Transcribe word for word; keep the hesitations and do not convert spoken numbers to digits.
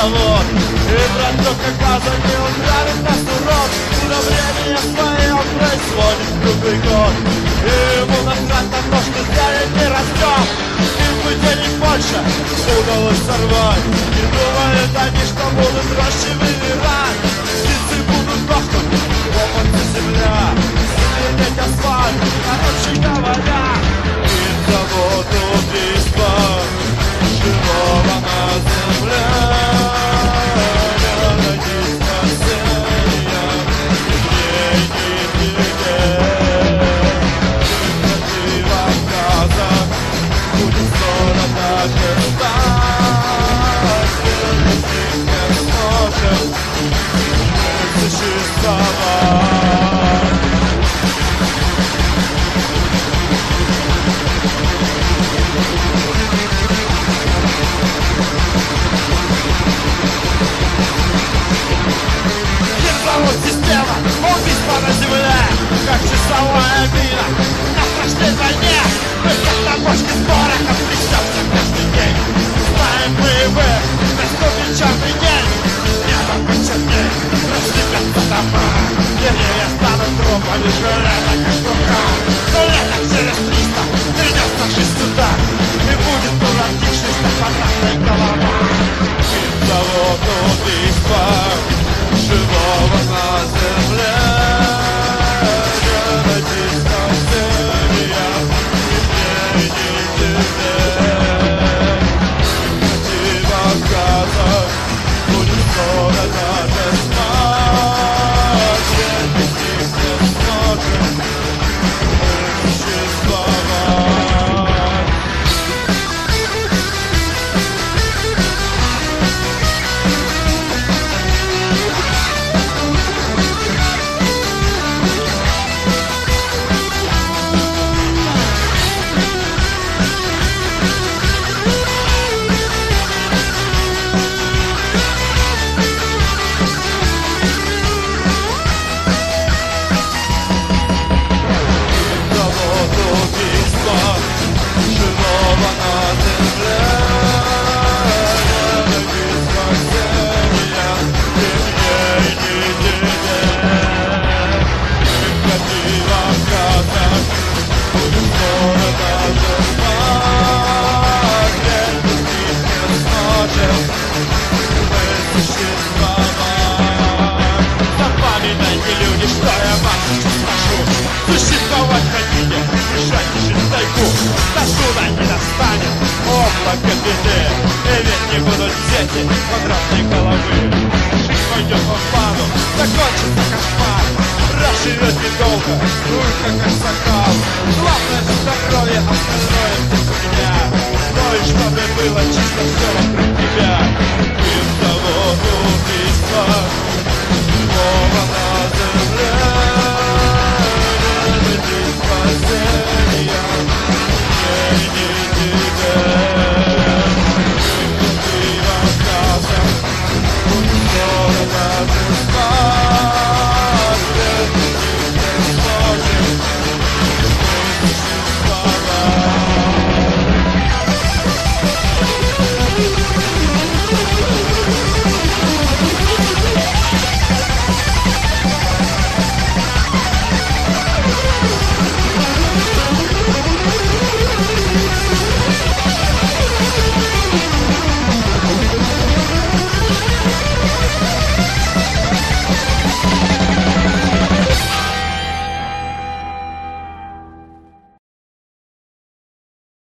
завод. И браток газа не ударит нас урод. Удобрение свое производит круглый год. И ему насрать на то, что здесь не растет. Им бы денег больше удалось сорвать. И думают они, что будут проще выбирать. Птицы будут дохнуть, лопаться земля, сидеть асфальт, короче говоря. И завод убийства живого на земле. Не спасения, нигде, нигде. Противогаза будет скоро даже стать. Не сможем существовать. Завод система, убийство на земле, как часовая мина на страшной войне. Мы как на бочке с порохом трясемся каждый день. Знаем боевых, наступит черный день. Небо почернеет, рассыпятся дома. Деревья станут трупами, железо как в руках. Но летом через триста вернется жизнь сюда. И будет уродившись на квадратной голова. И завод убийства живого на земле. Не спасения, нигде, нигде. Противогаза будет скоро даже смерть. Без них не сможем существовать. Живого на земле. Не спасения, нигде, нигде. Противогаза будет скоро даже спать. Без них не сможем мы существовать. Запоминайте, люди, что я вам сейчас скажу. Существовать хотите, решайте жить в тайгу. До суда не достанет облако беды. И ведь не будут дети квадратной головы. Жизнь пойдет по плану, закончится кошмар. Проживет недолго, только как сокол. Главное это здоровье, остальное здесь у меня. Ну и чтобы было чисто все вокруг тебя. И завод убийства